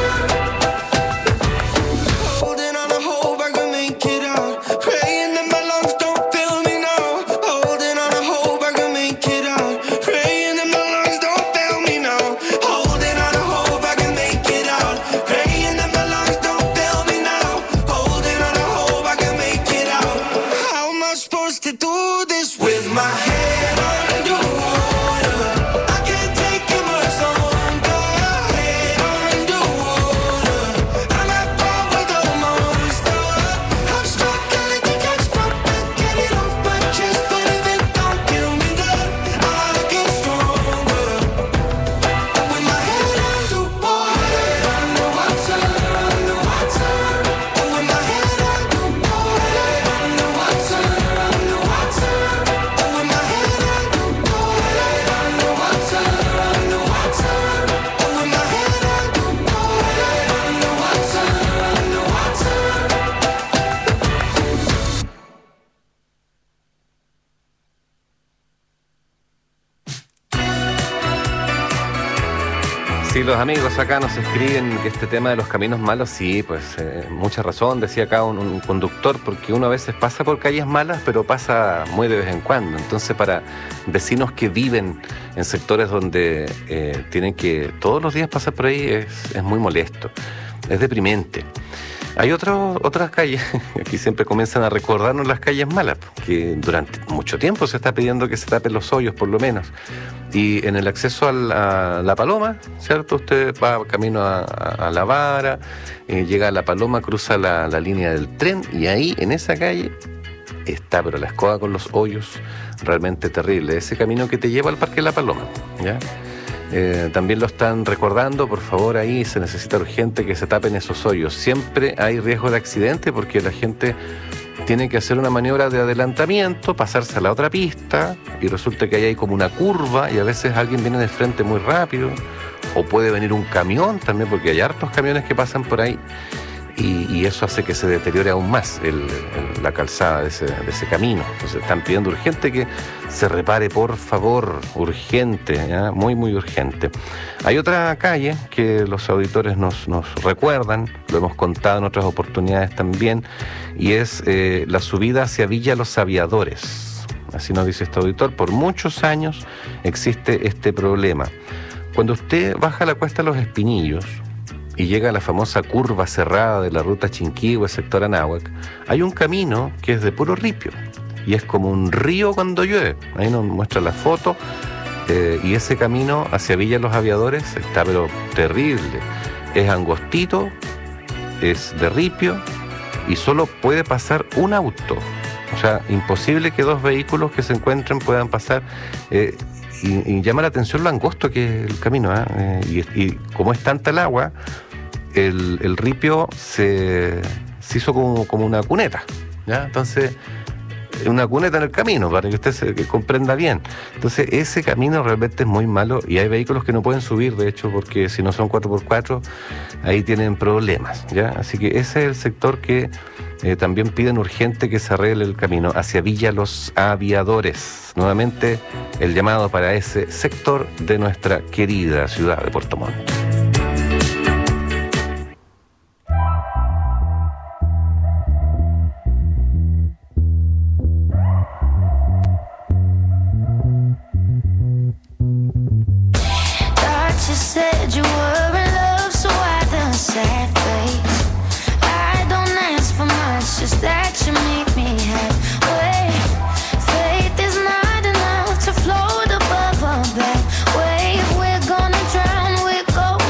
Holding on to hope I can make it out, praying that my lungs don't fail me now. Holding on to hope I can make it out, praying that my lungs don't fail me now. Holding on to hope I can make it out, praying that my lungs don't fail me now. Holding on to hope I can make it out. How am I supposed to do this with my head underwater? I can't take it much longer. Head underwater, I'm at par with the monster. I'm struggling to catch my breath, get it off my chest, but if it Sí, los amigos acá nos escriben que este tema de los caminos malos, sí, pues eh, mucha razón, decía acá un, un conductor, porque uno a veces pasa por calles malas, pero pasa muy de vez en cuando. Entonces, para vecinos que viven en sectores donde eh, tienen que todos los días pasar por ahí, es, es muy molesto, es deprimente. Hay otro, otras calles, aquí siempre comienzan a recordarnos las calles malas, que durante mucho tiempo se está pidiendo que se tapen los hoyos, por lo menos. Y en el acceso a la, a la Paloma, ¿cierto? Usted va camino a, a, a La Vara, eh, llega a La Paloma, cruza la, la línea del tren, y ahí, en esa calle, está, pero la escoba con los hoyos, realmente terrible. Ese camino que te lleva al Parque La Paloma, ¿ya? Eh, también lo están recordando, por favor, ahí se necesita urgente que se tapen esos hoyos. Siempre hay riesgo de accidente porque la gente tiene que hacer una maniobra de adelantamiento, pasarse a la otra pista, y resulta que ahí hay como una curva y a veces alguien viene de frente muy rápido, o puede venir un camión también, porque hay hartos camiones que pasan por ahí. Y, y eso hace que se deteriore aún más el, el, la calzada de ese, de ese camino. Entonces están pidiendo urgente que se repare, por favor, urgente, ¿ya? Muy, muy urgente. Hay otra calle que los auditores nos, nos recuerdan, lo hemos contado en otras oportunidades también, y es eh, la subida hacia Villa Los Aviadores. Así nos dice este auditor, por muchos años existe este problema. Cuando usted baja la cuesta Los Espinillos y llega a la famosa curva cerrada de la ruta Chinquihue, sector Anáhuac, hay un camino que es de puro ripio, y es como un río cuando llueve. Ahí nos muestra la foto, eh, y ese camino hacia Villa Los Aviadores está pero terrible. Es angostito, es de ripio, y solo puede pasar un auto. O sea, imposible que dos vehículos que se encuentren puedan pasar. Eh, y, y llama la atención lo angosto que es el camino, ¿eh? Eh, y, y como es tanta el agua, el, el ripio se, se hizo como, como una cuneta, ¿ya? Entonces, una cuneta en el camino, para que usted se que comprenda bien. Entonces, ese camino realmente es muy malo, y hay vehículos que no pueden subir, de hecho, porque si no son cuatro por cuatro, ahí tienen problemas, ¿ya? Así que ese es el sector que eh, también piden urgente que se arregle el camino hacia Villa Los Aviadores. Nuevamente, el llamado para ese sector de nuestra querida ciudad de Puerto Montt. Float above a black wave, we're gonna drown, we're going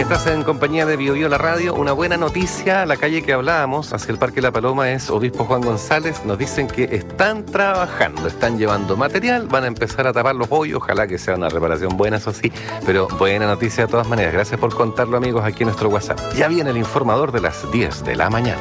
estás en compañía de Bio Bio la radio. Una buena noticia, la calle que hablábamos hacia el Parque La Paloma es Obispo Juan González. Nos dicen que están trabajando, están llevando material, van a empezar a tapar los hoyos. Ojalá que sea una reparación buena, eso sí, pero buena noticia de todas maneras. Gracias por contarlo, amigos, aquí en nuestro WhatsApp. Ya viene el informador de las diez de la mañana.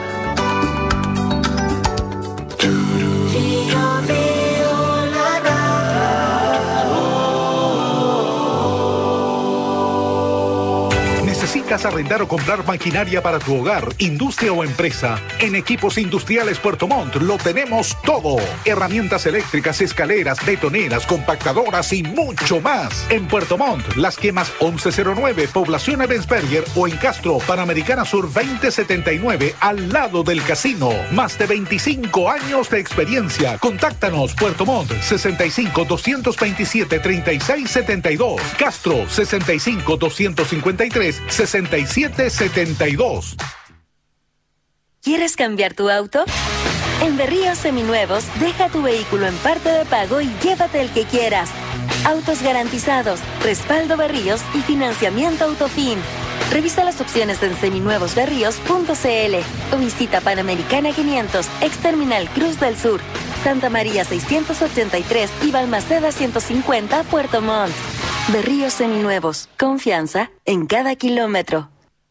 ¿Necesitas arrendar o comprar maquinaria para tu hogar, industria o empresa? En Equipos Industriales Puerto Montt lo tenemos todo. Herramientas eléctricas, escaleras, betoneras, compactadoras y mucho más. En Puerto Montt, Las Quemas once cero nueve, Población Ebensberger, o en Castro, Panamericana Sur veinte setenta y nueve, al lado del casino. Más de veinticinco años de experiencia. Contáctanos. Puerto Montt, sesenta y cinco, doscientos veintisiete, treinta y seis setenta y dos. Castro, sesenta y cinco, doscientos cincuenta y tres, sesenta y siete setenta y dos. ¿Quieres cambiar tu auto? En Berríos Seminuevos, deja tu vehículo en parte de pago y llévate el que quieras. Autos garantizados, respaldo Berríos y financiamiento Autofin. Revisa las opciones en seminuevos berríos punto c l o visita Panamericana quinientos, ex Terminal Cruz del Sur, Santa María seiscientos ochenta y tres y Balmaceda ciento cincuenta, Puerto Montt. Berríos Seminuevos, confianza en cada kilómetro.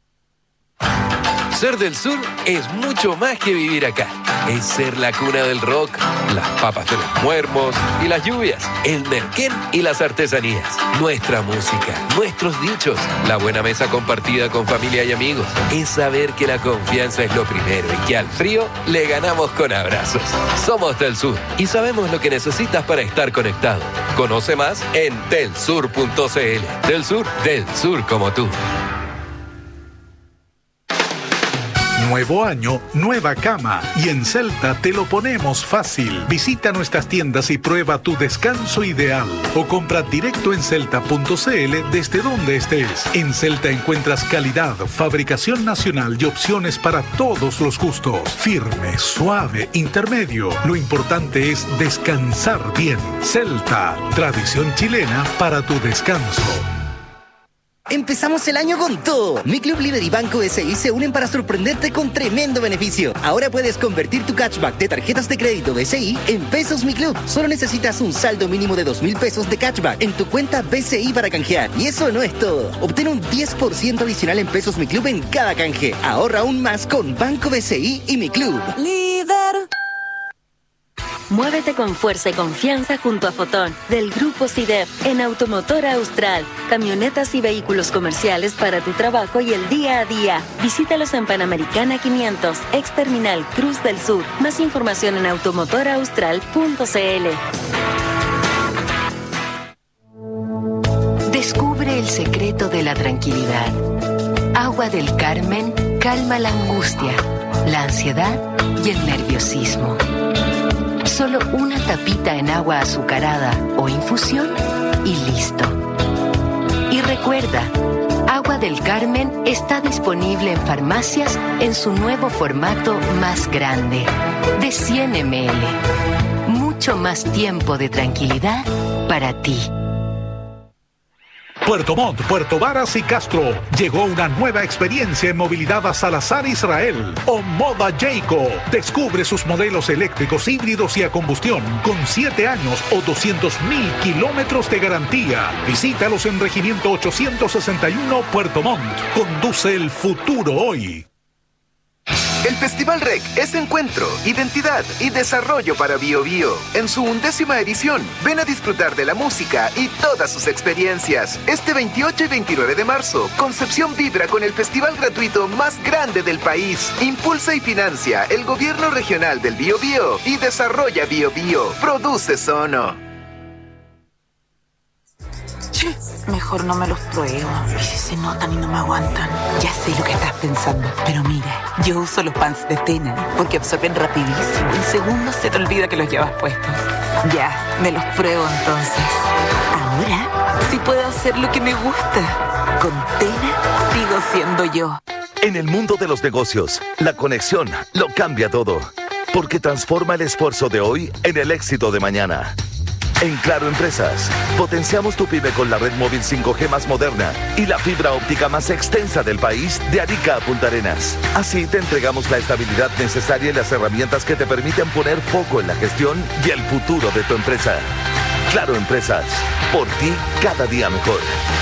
Ser del sur es mucho más que vivir acá. Es ser la cuna del rock, las papas de los muermos y las lluvias, el merquén y las artesanías, nuestra música, nuestros dichos, la buena mesa compartida con familia y amigos. Es saber que la confianza es lo primero y que al frío le ganamos con abrazos. Somos del sur y sabemos lo que necesitas para estar conectado. Conoce más en telsur punto c l. Del sur, del sur como tú. Nuevo año, nueva cama. Y en Celta te lo ponemos fácil. Visita nuestras tiendas y prueba tu descanso ideal. O compra directo en celta punto c l desde donde estés. En Celta encuentras calidad, fabricación nacional y opciones para todos los gustos. Firme, suave, intermedio. Lo importante es descansar bien. Celta, tradición chilena para tu descanso. Empezamos el año con todo. Mi Club Líder y Banco S I se unen para sorprenderte con tremendo beneficio. Ahora puedes convertir tu cashback de tarjetas de crédito B C I en pesos Mi Club. Solo necesitas un saldo mínimo de dos mil pesos de cashback en tu cuenta B C I para canjear. Y eso no es todo. Obtén un diez por ciento adicional en pesos Mi Club en cada canje. Ahorra aún más con Banco B C I y Mi Club. Líder. Muévete con fuerza y confianza junto a Fotón, del Grupo SIDEF, en Automotor Austral. Camionetas y vehículos comerciales para tu trabajo y el día a día. Visítalos en Panamericana quinientos, ex Terminal Cruz del Sur. Más información en automotor austral punto c l. Descubre el secreto de la tranquilidad. Agua del Carmen calma la angustia, la ansiedad y el nerviosismo. Solo una tapita en agua azucarada o infusión y listo. Y recuerda, Agua del Carmen está disponible en farmacias en su nuevo formato más grande, de cien mililitros. Mucho más tiempo de tranquilidad para ti. Puerto Montt, Puerto Varas y Castro. Llegó una nueva experiencia en movilidad a Salazar Israel. Omoda Jayco. Descubre sus modelos eléctricos, híbridos y a combustión con siete años o doscientos mil kilómetros de garantía. Visítalos en Regimiento ochocientos sesenta y uno, Puerto Montt. Conduce el futuro hoy. El Festival R E C es encuentro, identidad y desarrollo para Bio Bio. En su undécima edición, ven a disfrutar de la música y todas sus experiencias. Este veintiocho y veintinueve de marzo, Concepción vibra con el festival gratuito más grande del país. Impulsa y financia el Gobierno Regional del Bio Bio y desarrolla Bio Bio. Produce Sono. Mejor no me los pruebo. ¿Y si se notan y no me aguantan? Ya sé lo que estás pensando, pero mira, yo uso los pants de Tena porque absorben rapidísimo. En segundos se te olvida que los llevas puestos. Ya, me los pruebo entonces. Ahora sí puedo hacer lo que me gusta. Con Tena sigo siendo yo. En el mundo de los negocios, la conexión lo cambia todo, porque transforma el esfuerzo de hoy en el éxito de mañana. En Claro Empresas, potenciamos tu pyme con la red móvil cinco G más moderna y la fibra óptica más extensa del país de Arica a Punta Arenas. Así te entregamos la estabilidad necesaria y las herramientas que te permiten poner foco en la gestión y el futuro de tu empresa. Claro Empresas, por ti cada día mejor.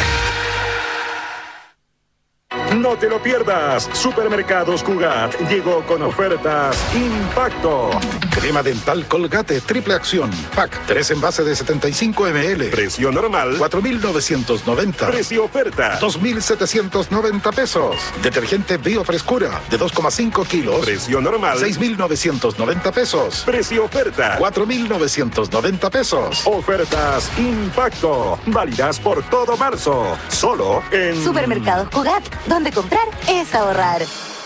No te lo pierdas. Supermercados Cugat llegó con ofertas Impacto. Crema dental Colgate triple acción. Pack tres envases de setenta y cinco mililitros. Precio normal cuatro mil novecientos noventa. Precio oferta dos mil setecientos noventa pesos. Detergente Biofrescura de dos coma cinco kilos. Precio normal seis mil novecientos noventa pesos. Precio oferta cuatro mil novecientos noventa pesos. Ofertas Impacto. Válidas por todo marzo. Solo en Supermercados Cugat, donde comprar es ahorrar.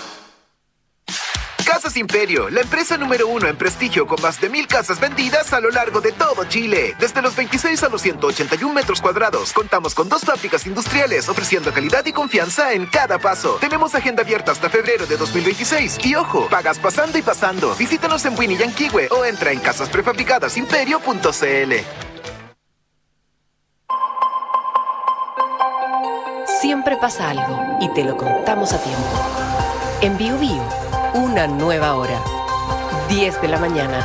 Casas Imperio, la empresa número uno en prestigio con más de mil casas vendidas a lo largo de todo Chile. Desde los veintiséis a los ciento ochenta y uno metros cuadrados, contamos con dos fábricas industriales ofreciendo calidad y confianza en cada paso. Tenemos agenda abierta hasta febrero de dos mil veintiséis. Y ojo, pagas pasando y pasando. Visítanos en Winnie Yanquihue o entra en casas prefabricadas imperio punto c l. Siempre pasa algo y te lo contamos a tiempo. En Bio Bio, una nueva hora. diez de la mañana.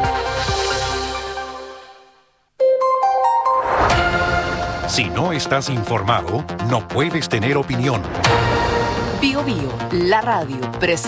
Si no estás informado, no puedes tener opinión. Bio Bio, la radio presenta.